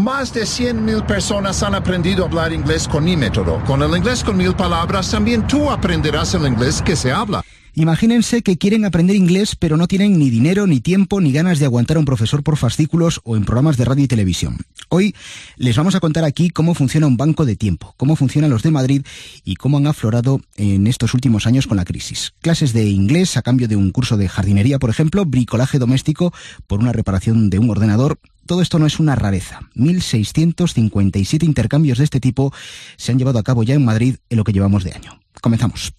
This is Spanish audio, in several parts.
más de 100,000 personas han aprendido a hablar inglés con mi método. Con el inglés con 1000 palabras, también tú aprenderás el inglés que se habla. Imagínense que quieren aprender inglés, pero no tienen ni dinero, ni tiempo, ni ganas de aguantar a un profesor por fascículos o en programas de radio y televisión. Hoy les vamos a contar aquí cómo funciona un banco de tiempo, cómo funcionan los de Madrid y cómo han aflorado en estos últimos años con la crisis. Clases de inglés a cambio de un curso de jardinería, por ejemplo, bricolaje doméstico por una reparación de un ordenador. Todo esto no es una rareza. 1.657 intercambios de este tipo se han llevado a cabo ya en Madrid en lo que llevamos de año. Comenzamos.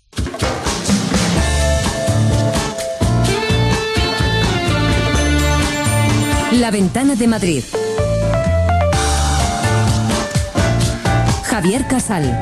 La Ventana de Madrid. Javier Casal.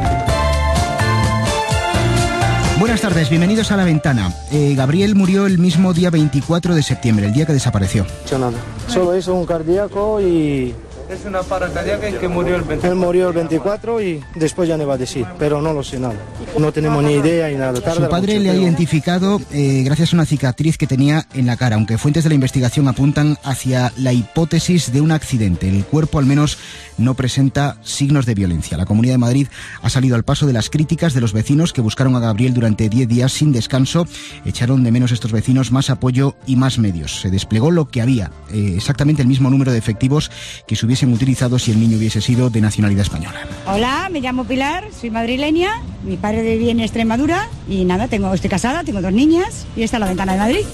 Buenas tardes, bienvenidos a La Ventana. Gabriel murió el mismo día 24 de septiembre, el día que desapareció. Nada. Solo hizo un cardíaco y... Es una paro cardíaca en que murió el 24. Él murió el 24 y después ya no va a decir, pero no lo sé nada. No tenemos ni idea ni nada. Su padre le ha identificado gracias a una cicatriz que tenía en la cara, aunque fuentes de la investigación apuntan hacia la hipótesis de un accidente. El cuerpo al menos no presenta signos de violencia. La Comunidad de Madrid ha salido al paso de las críticas de los vecinos que buscaron a Gabriel durante 10 días sin descanso. Echaron de menos estos vecinos más apoyo y más medios. Se desplegó lo que había, exactamente el mismo número de efectivos que se hubiesen utilizado si el niño hubiese sido de nacionalidad española. Hola, me llamo Pilar, soy madrileña, mi padre vive en Extremadura y nada, estoy casada, tengo 2 niñas y esta es La Ventana de Madrid.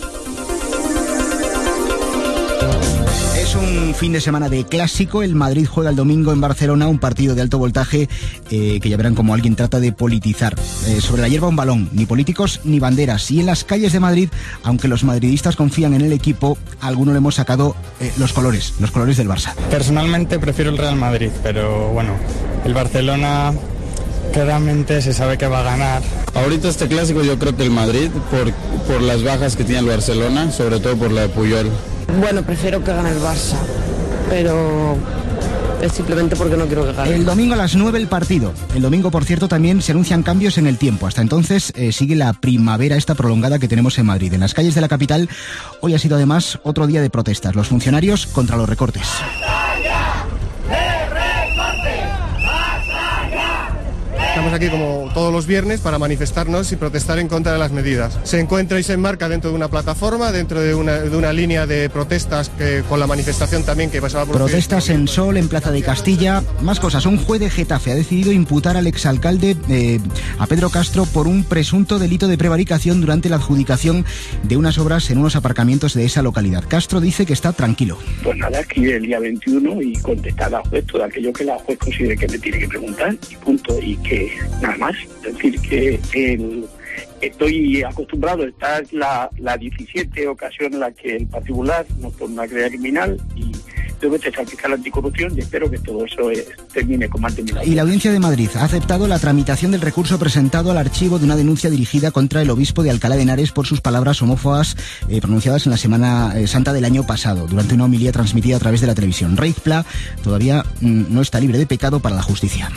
Es un fin de semana de clásico. El Madrid juega el domingo en Barcelona un partido de alto voltaje que ya verán como alguien trata de politizar. Sobre la hierba un balón, ni políticos ni banderas. Y en las calles de Madrid, aunque los madridistas confían en el equipo, a alguno le hemos sacado los colores del Barça. Personalmente prefiero el Real Madrid, pero bueno, el Barcelona claramente se sabe que va a ganar. Ahorita este clásico yo creo que el Madrid por las bajas que tiene el Barcelona, sobre todo por la de Puyol. Bueno, prefiero que gane el Barça, pero es simplemente porque no quiero que gane. El domingo a las 9 el partido. El domingo, por cierto, también se anuncian cambios en el tiempo. Hasta entonces sigue la primavera esta prolongada que tenemos en Madrid. En las calles de la capital hoy ha sido además otro día de protestas. Los funcionarios contra los recortes. Estamos aquí como todos los viernes para manifestarnos y protestar en contra de las medidas. Se encuentra y se enmarca dentro de una plataforma, dentro de una línea de protestas con la manifestación también que pasaba por... Protestas en Sol, en Plaza de Castilla, más cosas. Un juez de Getafe ha decidido imputar al exalcalde, a Pedro Castro, por un presunto delito de prevaricación durante la adjudicación de unas obras en unos aparcamientos de esa localidad. Castro dice que está tranquilo. Pues nada, aquí el día 21 y contestar a la juez todo aquello que la juez considere que me tiene que preguntar y punto, y que nada más. Es decir, que estoy acostumbrado, esta es la 17 ocasión en la que el particular nos pone una querella criminal y debe ser al fiscal anticorrupción y espero que todo eso termine con más de 1000 años. Y la Audiencia de Madrid ha aceptado la tramitación del recurso presentado al archivo de una denuncia dirigida contra el obispo de Alcalá de Henares por sus palabras homófobas pronunciadas en la Semana Santa del año pasado, durante una homilía transmitida a través de la televisión. Raif Pla todavía no está libre de pecado para la justicia.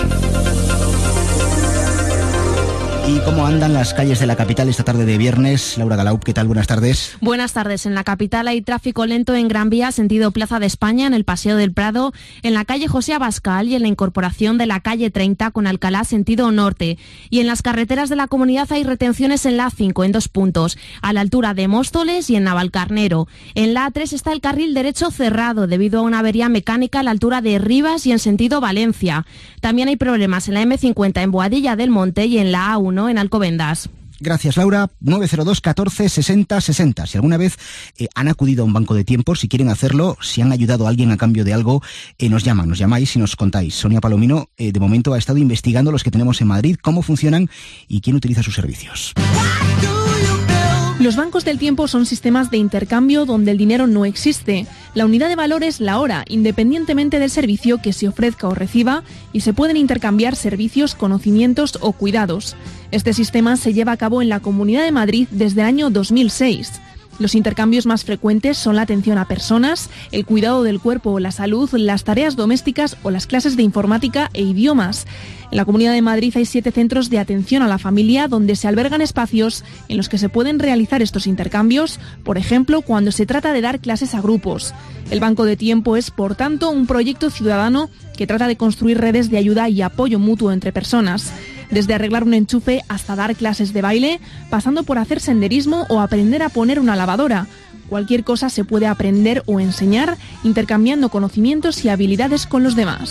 ¿Y cómo andan las calles de la capital esta tarde de viernes? Laura Galaup, ¿qué tal? Buenas tardes. Buenas tardes. En la capital hay tráfico lento en Gran Vía, sentido Plaza de España, en el Paseo del Prado, en la calle José Abascal y en la incorporación de la calle 30 con Alcalá, sentido norte. Y en las carreteras de la comunidad hay retenciones en la A5 en 2 puntos, a la altura de Móstoles y en Navalcarnero. En la A3 está el carril derecho cerrado debido a una avería mecánica a la altura de Rivas y en sentido Valencia. También hay problemas en la M50 en Boadilla del Monte y en la A1 en Alcobendas. Gracias, Laura. 902 14 60 60. Si alguna vez han acudido a un banco de tiempo, si quieren hacerlo, si han ayudado a alguien a cambio de algo, nos llamáis y nos contáis. Sonia Palomino, de momento, ha estado investigando los que tenemos en Madrid, cómo funcionan y quién utiliza sus servicios. Los bancos del tiempo son sistemas de intercambio donde el dinero no existe. La unidad de valor es la hora, independientemente del servicio que se ofrezca o reciba, y se pueden intercambiar servicios, conocimientos o cuidados. Este sistema se lleva a cabo en la Comunidad de Madrid desde el año 2006. Los intercambios más frecuentes son la atención a personas, el cuidado del cuerpo o la salud, las tareas domésticas o las clases de informática e idiomas. En la Comunidad de Madrid hay 7 centros de atención a la familia donde se albergan espacios en los que se pueden realizar estos intercambios, por ejemplo, cuando se trata de dar clases a grupos. El Banco de Tiempo es, por tanto, un proyecto ciudadano que trata de construir redes de ayuda y apoyo mutuo entre personas. Desde arreglar un enchufe hasta dar clases de baile, pasando por hacer senderismo o aprender a poner una lavadora. Cualquier cosa se puede aprender o enseñar intercambiando conocimientos y habilidades con los demás.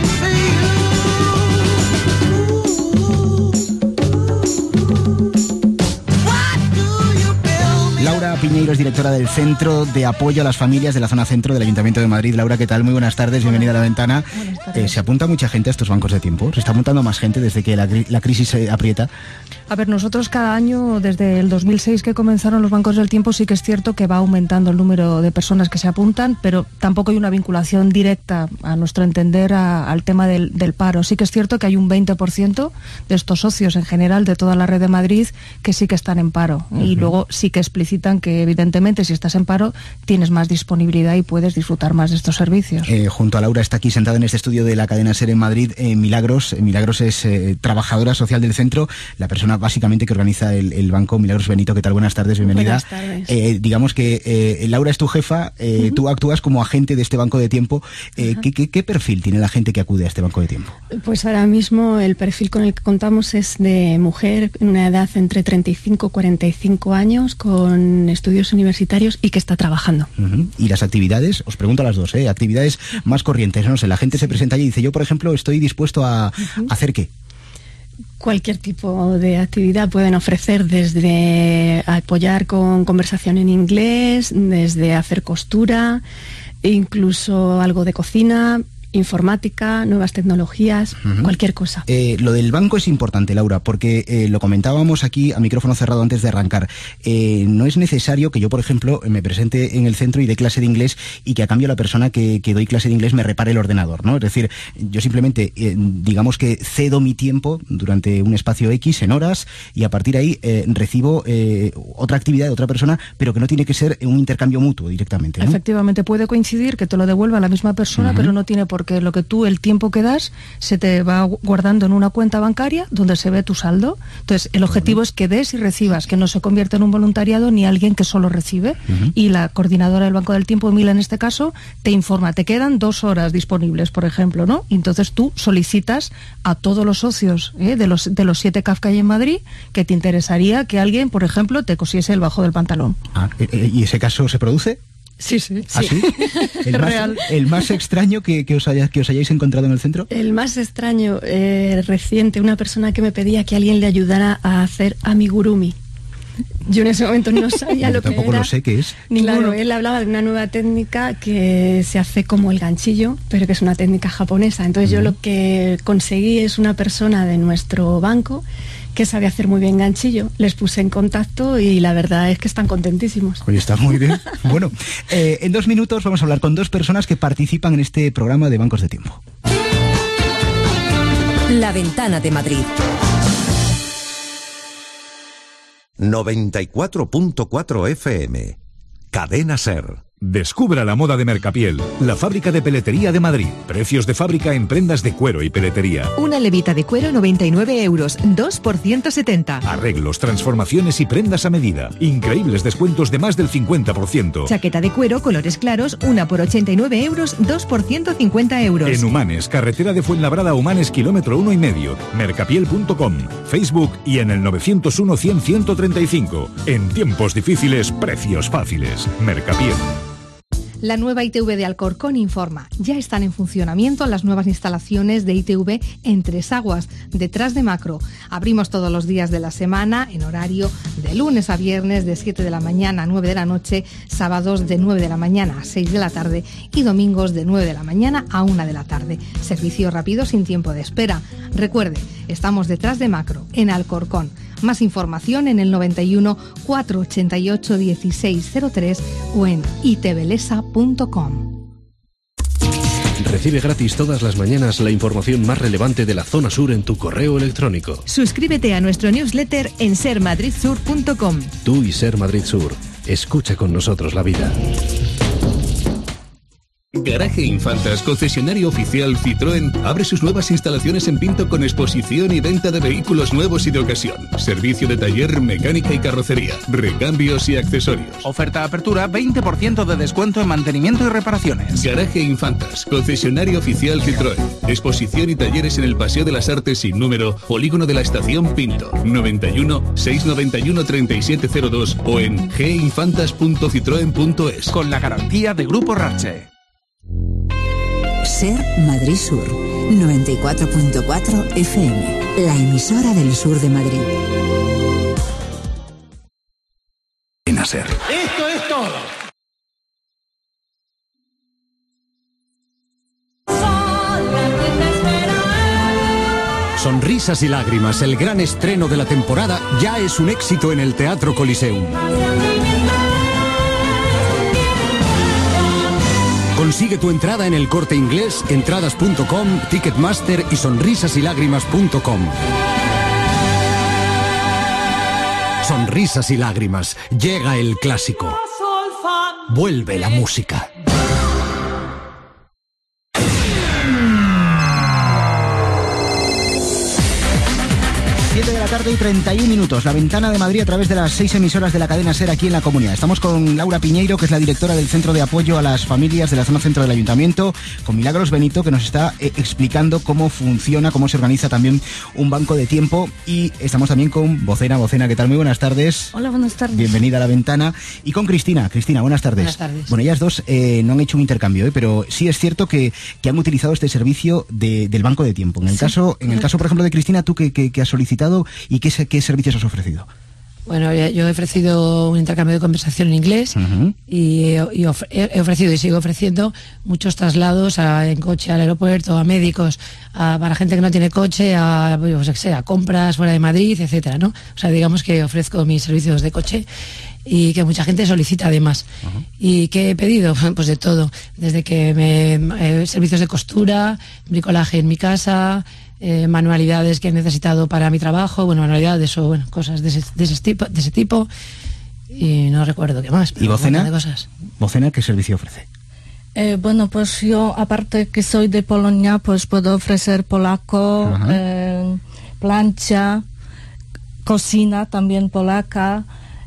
Laura Piñeiro es directora del Centro de Apoyo a las Familias de la Zona Centro del Ayuntamiento de Madrid. Laura, ¿qué tal? Muy buenas tardes, bienvenida a La Ventana. ¿Se apunta mucha gente a estos bancos de tiempo? ¿Se está apuntando más gente desde que la crisis se aprieta? A ver, nosotros cada año, desde el 2006 que comenzaron los bancos del tiempo, sí que es cierto que va aumentando el número de personas que se apuntan, pero tampoco hay una vinculación directa, a nuestro entender, al tema del paro. Sí que es cierto que hay un 20% de estos socios en general de toda la red de Madrid que sí que están en paro. Y luego sí que explicitan que, evidentemente, si estás en paro, tienes más disponibilidad y puedes disfrutar más de estos servicios. Junto a Laura está aquí sentada en este estudio de la cadena SER en Madrid, Milagros. Milagros es trabajadora social del centro, la persona básicamente que organiza el banco. Milagros Benito, ¿qué tal? Buenas tardes, bienvenida. Buenas tardes. Digamos que Laura es tu jefa, tú actúas como agente de este banco de tiempo. ¿Qué perfil tiene la gente que acude a este banco de tiempo? Pues ahora mismo el perfil con el que contamos es de mujer en una edad entre 35 y 45 años, con estudios universitarios y que está trabajando. ¿Y las actividades? Os pregunto a las dos, actividades más corrientes, no sé, la gente se presenta allí y dice, yo por ejemplo estoy dispuesto a hacer ¿qué? Cualquier tipo de actividad pueden ofrecer, desde apoyar con conversación en inglés, desde hacer costura, incluso algo de cocina, informática, nuevas tecnologías, cualquier cosa. Lo del banco es importante, Laura, porque lo comentábamos aquí a micrófono cerrado antes de arrancar. No es necesario que yo, por ejemplo, me presente en el centro y dé clase de inglés y que a cambio la persona que doy clase de inglés me repare el ordenador, ¿no? Es decir, yo simplemente, digamos que cedo mi tiempo durante un espacio X en horas y a partir de ahí recibo otra actividad de otra persona, pero que no tiene que ser un intercambio mutuo directamente, ¿no? Efectivamente, puede coincidir que te lo devuelva la misma persona, pero no tiene por qué. Lo que tú, el tiempo que das, se te va guardando en una cuenta bancaria donde se ve tu saldo. Entonces, el objetivo es que des y recibas, que no se convierta en un voluntariado ni alguien que solo recibe. Y la coordinadora del Banco del Tiempo, Mila en este caso, te informa, te quedan 2 horas disponibles, por ejemplo, ¿no? Y entonces tú solicitas a todos los socios de los 7 CAF que hay en Madrid que te interesaría que alguien, por ejemplo, te cosiese el bajo del pantalón. ¿Y ese caso se produce? Sí, sí. ¿Ah, sí? ¿El más extraño que os hayáis encontrado en el centro? El más extraño reciente, una persona que me pedía que alguien le ayudara a hacer amigurumi. Yo en ese momento no sabía lo que era. Tampoco lo sé qué es. Claro, él hablaba de una nueva técnica que se hace como el ganchillo, pero que es una técnica japonesa. Entonces yo lo que conseguí es una persona de nuestro banco que sabe hacer muy bien ganchillo. Les puse en contacto y la verdad es que están contentísimos. Oye, está muy bien. Bueno, en 2 minutos vamos a hablar con 2 personas que participan en este programa de Bancos de Tiempo. La Ventana de Madrid. 94.4 FM. Cadena SER. Descubra la moda de Mercapiel, la fábrica de peletería de Madrid. Precios de fábrica en prendas de cuero y peletería. Una levita de cuero 99 euros, 2 por 170. Arreglos, transformaciones y prendas a medida. Increíbles descuentos de más del 50%. Chaqueta de cuero, colores claros, 1 por 89 euros, 2 por 150 euros. En Humanes, carretera de Fuenlabrada a Humanes, kilómetro 1,5. Mercapiel.com, Facebook y en el 901-100-135. En tiempos difíciles, precios fáciles. Mercapiel. La nueva ITV de Alcorcón informa. Ya están en funcionamiento las nuevas instalaciones de ITV en Tres Aguas, detrás de Macro. Abrimos todos los días de la semana en horario de lunes a viernes de 7 de la mañana a 9 de la noche, sábados de 9 de la mañana a 6 de la tarde y domingos de 9 de la mañana a 1 de la tarde. Servicio rápido sin tiempo de espera. Recuerde, estamos detrás de Macro, en Alcorcón. Más información en el 91 488 1603 o en itvlesa.com. Recibe gratis todas las mañanas la información más relevante de la zona sur en tu correo electrónico. Suscríbete a nuestro newsletter en sermadridsur.com. Tú y Ser Madrid Sur, Escucha con nosotros la vida. Garaje Infantas, concesionario oficial Citroën, abre sus nuevas instalaciones en Pinto con exposición y venta de vehículos nuevos y de ocasión. Servicio de taller, mecánica y carrocería, recambios y accesorios. Oferta de apertura, 20% de descuento en mantenimiento y reparaciones. Garaje Infantas, concesionario oficial Citroën. Exposición y talleres en el Paseo de las Artes sin número, Polígono de la Estación Pinto. 91 691 3702 o en ginfantas.citroen.es. Con la garantía de Grupo Rache. Ser Madrid Sur, 94.4 FM, la emisora del sur de Madrid. En Ser. Esto es todo. Sonrisas y lágrimas, el gran estreno de la temporada, ya es un éxito en el Teatro Coliseum. Consigue tu entrada en El Corte Inglés, entradas.com, Ticketmaster y sonrisasylágrimas.com. Sonrisas y lágrimas, llega el clásico. Vuelve la música. 7 de la tarde y 31 minutos. La Ventana de Madrid a través de las 6 emisoras de la cadena SER aquí en la Comunidad. Estamos con Laura Piñeiro, que es la directora del Centro de Apoyo a las Familias de la Zona Centro del Ayuntamiento, con Milagros Benito, que nos está explicando cómo funciona, cómo se organiza también un banco de tiempo. Y estamos también con Vocena. Vocena, ¿qué tal? Muy buenas tardes. Hola, buenas tardes. Bienvenida a La Ventana. Y con Cristina. Cristina, buenas tardes. Buenas tardes. Bueno, ellas dos no han hecho un intercambio, pero sí es cierto que han utilizado este servicio del banco de tiempo. En el caso, por ejemplo, de Cristina, ¿tú qué has solicitado y qué servicios has ofrecido? Bueno, yo he ofrecido un intercambio de conversación en inglés y he ofrecido y sigo ofreciendo muchos traslados en coche al aeropuerto, a médicos, para gente que no tiene coche, a compras fuera de Madrid, etcétera, ¿no? O sea, digamos que ofrezco mis servicios de coche y que mucha gente solicita además. ¿Y qué he pedido? Pues de todo, desde que servicios de costura, bricolaje en mi casa, manualidades que he necesitado para mi trabajo, manualidades o cosas de ese tipo, y no recuerdo qué más. ¿Y Vocena? ¿Vocena qué servicio ofrece? Bueno, pues yo, aparte que soy de Polonia, pues puedo ofrecer polaco, plancha, cocina también polaca.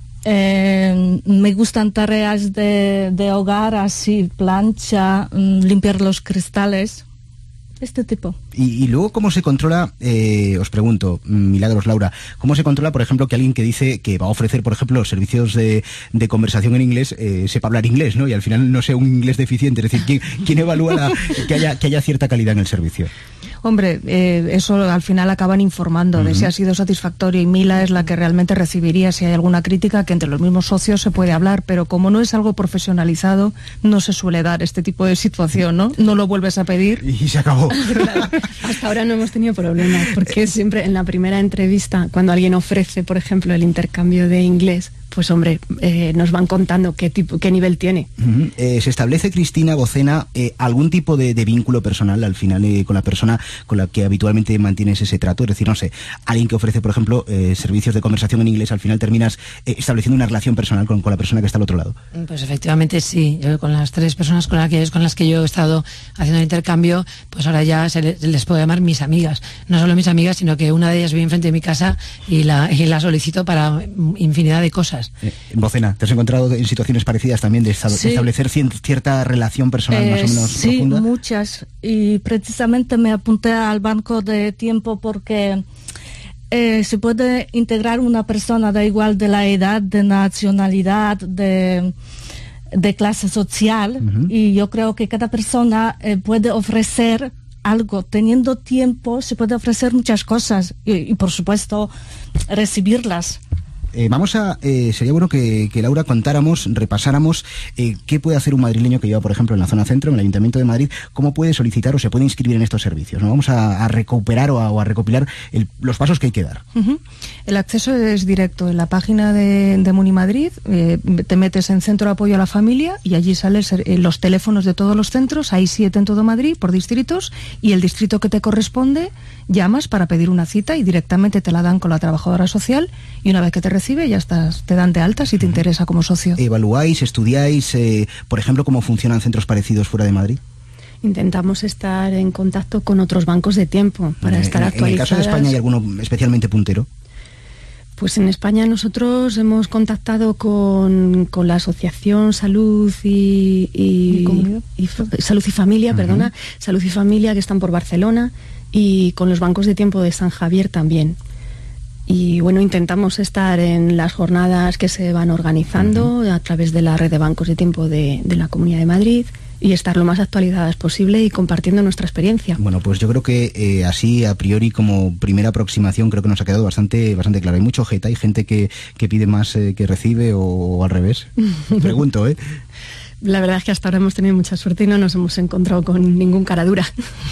Me gustan tareas de hogar, así, plancha, limpiar los cristales, este tipo. Y luego, ¿cómo se controla, os pregunto, Milagros, Laura, cómo se controla, por ejemplo, que alguien que dice que va a ofrecer, por ejemplo, servicios de conversación en inglés, sepa hablar inglés, ¿no? Y al final no sea un inglés deficiente, es decir, ¿quién evalúa que haya cierta calidad en el servicio? Hombre, eso al final acaban informando de si ha sido satisfactorio, y Mila es la que realmente recibiría si hay alguna crítica, que entre los mismos socios se puede hablar, pero como no es algo profesionalizado, no se suele dar este tipo de situación, ¿no? No lo vuelves a pedir y se acabó. Claro. Hasta ahora no hemos tenido problemas, porque siempre en la primera entrevista, cuando alguien ofrece, por ejemplo, el intercambio de inglés, pues hombre, nos van contando qué nivel tiene. ¿Se establece, Cristina, Vocena, algún tipo de vínculo personal al final con la persona con la que habitualmente mantienes ese trato? Es decir, no sé, alguien que ofrece, por ejemplo, servicios de conversación en inglés, al final terminas estableciendo una relación personal con la persona que está al otro lado. Pues efectivamente sí. Yo con las 3 personas con las que yo he estado haciendo el intercambio, pues ahora ya les puedo llamar mis amigas. No solo mis amigas, sino que una de ellas vive enfrente de mi casa y la solicito para infinidad de cosas. Vocena, ¿te has encontrado en situaciones parecidas también de establecer cierta relación personal más o menos profunda? Sí, muchas. Y precisamente me apunté al banco de tiempo porque se puede integrar una persona, da igual de la edad, de nacionalidad, de clase social, y yo creo que cada persona puede ofrecer algo. Teniendo tiempo se puede ofrecer muchas cosas y por supuesto recibirlas. Sería bueno que Laura repasáramos qué puede hacer un madrileño que lleva, por ejemplo, en la zona centro, en el Ayuntamiento de Madrid, cómo puede solicitar o se puede inscribir en estos servicios, ¿no? Vamos a recuperar o a recopilar los pasos que hay que dar. El acceso es directo en la página de Munimadrid, te metes en Centro de Apoyo a la Familia y allí salen los teléfonos de todos los centros, hay 7 en todo Madrid por distritos, y el distrito que te corresponde llamas para pedir una cita y directamente te la dan con la trabajadora social, y una vez que te recibe y ya estás, te dan de alta si te interesa como socio. ¿Evaluáis, estudiáis, por ejemplo, cómo funcionan centros parecidos fuera de Madrid? Intentamos estar en contacto con otros bancos de tiempo para estar actualizadas. ¿En el caso de España hay alguno especialmente puntero? Pues en España nosotros hemos contactado con la Asociación Salud Salud y Familia, perdona, Salud y Familia, que están por Barcelona, y con los bancos de tiempo de San Javier también. Y bueno, intentamos estar en las jornadas que se van organizando a través de la red de bancos de tiempo de la Comunidad de Madrid, y estar lo más actualizadas posible y compartiendo nuestra experiencia. Bueno, pues yo creo que así, a priori, como primera aproximación, creo que nos ha quedado bastante claro. Hay mucho jeta, hay gente que pide más que recibe, o al revés. Pregunto, ¿eh? La verdad es que hasta ahora hemos tenido mucha suerte y no nos hemos encontrado con ningún cara dura.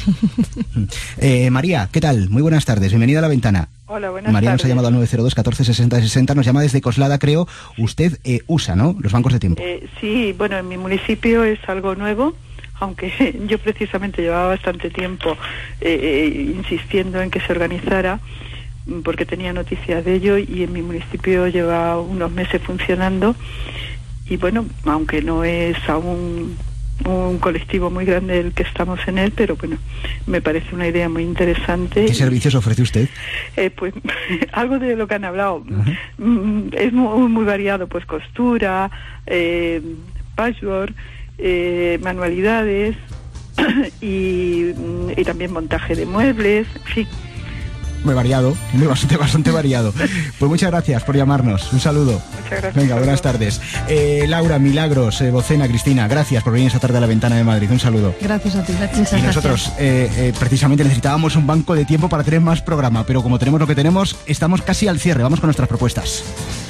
María, ¿qué tal? Muy buenas tardes, bienvenida a La Ventana. Hola, buenas María tardes. Nos ha llamado al 902 14 60 60, nos llama desde Coslada, creo. Usted usa, ¿no?, los bancos de tiempo. Sí, bueno, en mi municipio es algo nuevo, aunque yo precisamente llevaba bastante tiempo insistiendo en que se organizara, porque tenía noticias de ello, y en mi municipio lleva unos meses funcionando. Y bueno, aunque no es aún un colectivo muy grande el que estamos en él, pero bueno, me parece una idea muy interesante. ¿Qué servicios ofrece usted? Pues algo de lo que han hablado. Es muy variado, pues costura, patchwork, manualidades y también montaje de muebles, en fin. Muy variado, bastante variado. Pues muchas gracias por llamarnos. Un saludo. Muchas gracias. Venga, buenas tardes. Laura, Milagros, Bocena, Cristina, gracias por venir esta tarde a La Ventana de Madrid. Un saludo. Gracias a ti. Y nosotros precisamente necesitábamos un banco de tiempo para tener más programa, pero como tenemos lo que tenemos, estamos casi al cierre. Vamos con nuestras propuestas.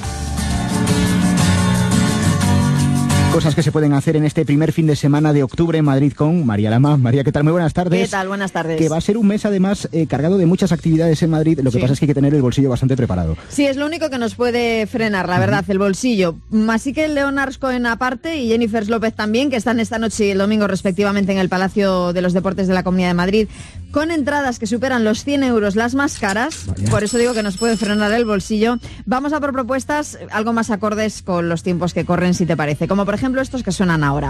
Cosas que se pueden hacer en este primer fin de semana de octubre en Madrid con María Lama. María, ¿qué tal? Muy buenas tardes. ¿Qué tal? Buenas tardes. Que va a ser un mes además cargado de muchas actividades en Madrid. Lo que pasa es que hay que tener el bolsillo bastante preparado. Sí, es lo único que nos puede frenar, la verdad, el bolsillo. Así que Leonards Cohen aparte y Jennifer López también, que están esta noche y el domingo respectivamente en el Palacio de los Deportes de la Comunidad de Madrid, con entradas que superan los 100 euros las más caras. Vaya. Por eso digo que nos puede frenar el bolsillo. Vamos a por propuestas algo más acordes con los tiempos que corren, si te parece. Como por ejemplo estos que suenan ahora.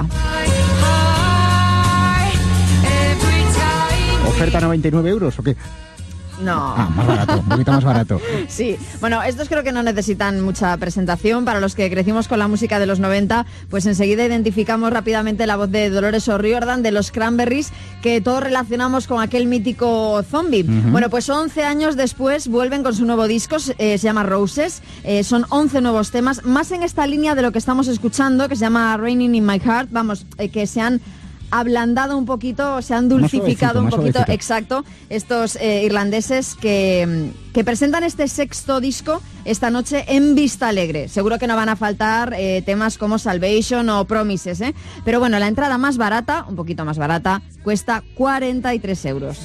¿Oferta 99 euros o qué? No. Más barato, un poquito más barato. Sí, bueno, estos creo que no necesitan mucha presentación. Para los que crecimos con la música de los 90, pues enseguida identificamos rápidamente la voz de Dolores O'Riordan de los Cranberries, que todos relacionamos con aquel mítico zombie. Bueno, pues 11 años después vuelven con su nuevo disco, se llama Roses. Son 11 nuevos temas, más en esta línea de lo que estamos escuchando, que se llama Raining in My Heart. Vamos, que se han ablandado un poquito, se han dulcificado un poquito, exacto, estos irlandeses que presentan este sexto disco esta noche en Vista Alegre. Seguro que no van a faltar temas como Salvation o Promises, pero bueno, la entrada más barata, un poquito más barata, cuesta 43 euros.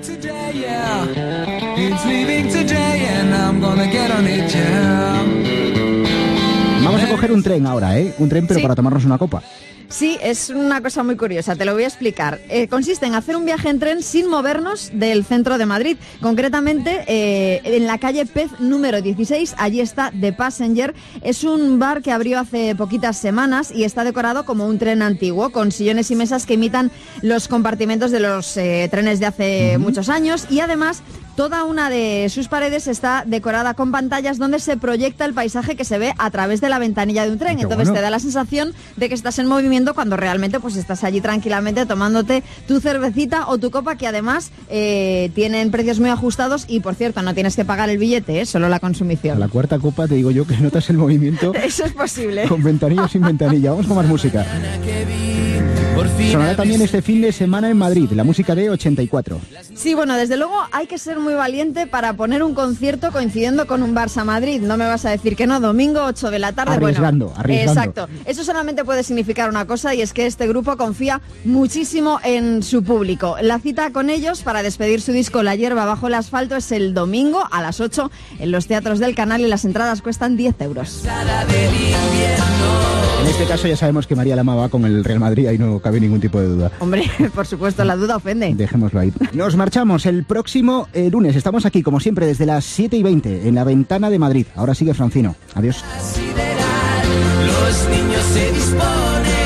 Vamos a coger un tren ahora, un tren pero sí, para tomarnos una copa. Sí, es una cosa muy curiosa, te lo voy a explicar. Consiste en hacer un viaje en tren sin movernos del centro de Madrid. Concretamente, en la calle Pez número 16, allí está The Passenger. Es un bar que abrió hace poquitas semanas y está decorado como un tren antiguo, con sillones y mesas que imitan los compartimentos de los trenes de hace muchos años. Y además, toda una de sus paredes está decorada con pantallas donde se proyecta el paisaje que se ve a través de la ventanilla de un tren. Entonces te da la sensación de que estás en movimiento cuando realmente pues estás allí tranquilamente tomándote tu cervecita o tu copa, que además tienen precios muy ajustados y, por cierto, no tienes que pagar el billete, solo la consumición. A la cuarta copa te digo yo que notas el movimiento. Eso es posible. Con ventanilla o sin ventanilla. Vamos con más música. Sonará también este fin de semana en Madrid, la música de 84. Sí, bueno, desde luego hay que ser muy valiente para poner un concierto coincidiendo con un Barça Madrid. No me vas a decir que no, domingo 8 de la tarde. Arriesgando. Exacto. Eso solamente puede significar una cosa, y es que este grupo confía muchísimo en su público. La cita con ellos para despedir su disco La hierba bajo el asfalto es el domingo a las 8 en los teatros del Canal, y las entradas cuestan 10 euros. En este caso ya sabemos que María Lama va con el Real Madrid y no cabe ningún tipo de duda. Hombre, por supuesto, la duda ofende. Dejémoslo ahí. Nos marchamos el próximo lunes. Estamos aquí, como siempre, desde las 7:20 en La Ventana de Madrid. Ahora sigue Francino. Adiós. Los niños se disponen